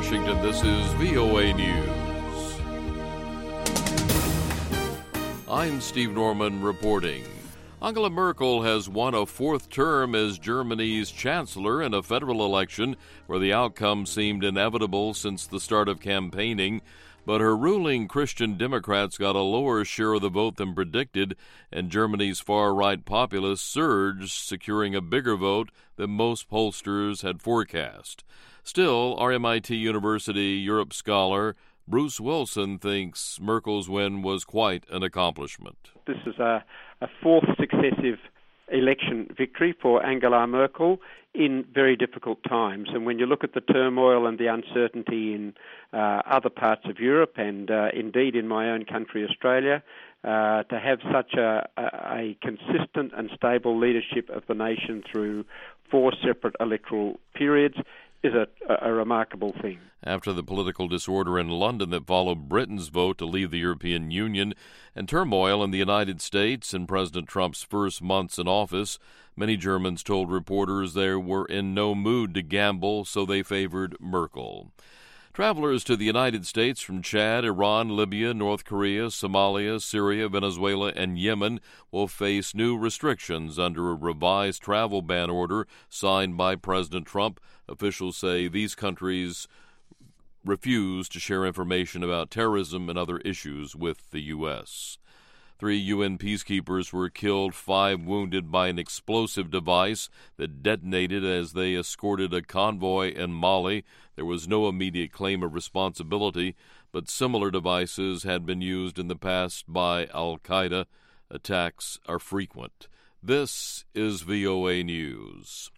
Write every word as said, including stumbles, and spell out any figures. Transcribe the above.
Washington, this is V O A News. I'm Steve Norman reporting. Angela Merkel has won a fourth term as Germany's chancellor in a federal election where the outcome seemed inevitable since the start of campaigning. But her ruling Christian Democrats got a lower share of the vote than predicted, and Germany's far-right populists surged, securing a bigger vote than most pollsters had forecast. Still, R M I T University Europe scholar Bruce Wilson thinks Merkel's win was quite an accomplishment. This is a, a fourth successive election victory for Angela Merkel in very difficult times. And when you look at the turmoil and the uncertainty in uh, other parts of Europe and uh, indeed in my own country, Australia, uh, to have such a, a, a consistent and stable leadership of the nation through four separate electoral periods is a, a remarkable thing. After the political disorder in London that followed Britain's vote to leave the European Union and turmoil in the United States in President Trump's first months in office, many Germans told reporters they were in no mood to gamble, so they favored Merkel. Travelers to the United States from Chad, Iran, Libya, North Korea, Somalia, Syria, Venezuela, and Yemen will face new restrictions under a revised travel ban order signed by President Trump. Officials say these countries refuse to share information about terrorism and other issues with the U S Three U N peacekeepers were killed, five wounded by an explosive device that detonated as they escorted a convoy in Mali. There was no immediate claim of responsibility, but similar devices had been used in the past by al-Qaeda. Attacks are frequent. This is V O A News.